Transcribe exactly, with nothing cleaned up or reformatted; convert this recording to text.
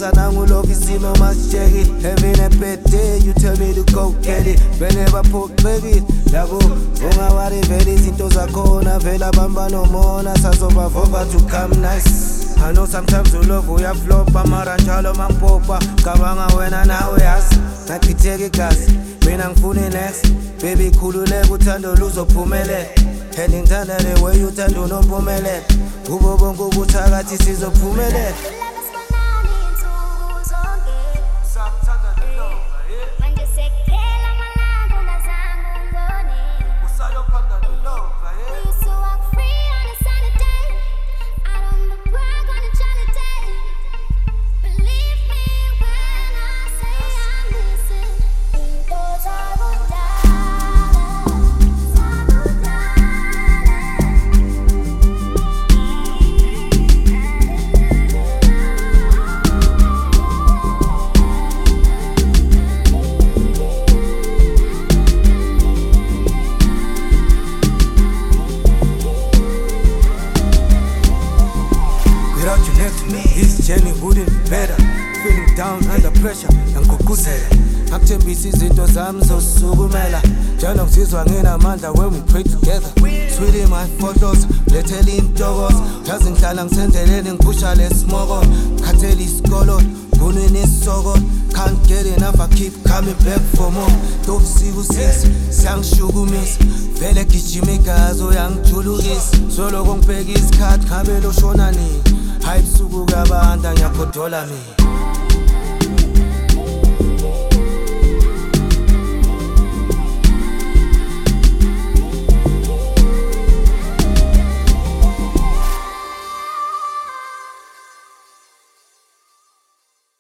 Cause I know love is in my check it. Having a bad day, you tell me to go get it. Whenever put back it, Labo, unga wari veli zinto zakona. Vela bamba no mona, sazoba vova to come nice. I know sometimes you love uya flop, amara njalo mangpopa. Kabanga wena nawe yasi, nakiteki kasi. Mina ngifune next, baby khululeka uthando luzophumele. And ngithanda the way uthanda unompumelelo. Kubo bonke ubuthakathi sizophumelela. Without you next to me, this journey wouldn't be better. Feeling down under pressure, ngikukhuzela. Akuthembisa izinto zami zosukumela. Njalo ngizizwa nginamandla when we pray together. Sweet in my photos, lethela intokozo. Yazi ngihlala ngisendeleni ngiphusha lesimoko. Khathela isikolo, ngunini isoko. Can't get enough, I keep coming back for more. Tobusuku six, siyangishukumisa. Vele gijima igazi uyangijulukisa. Soloko ngibheka isikhathi ngabe loshona nini. Hayi busuku kabanda ngiyakhodola mina.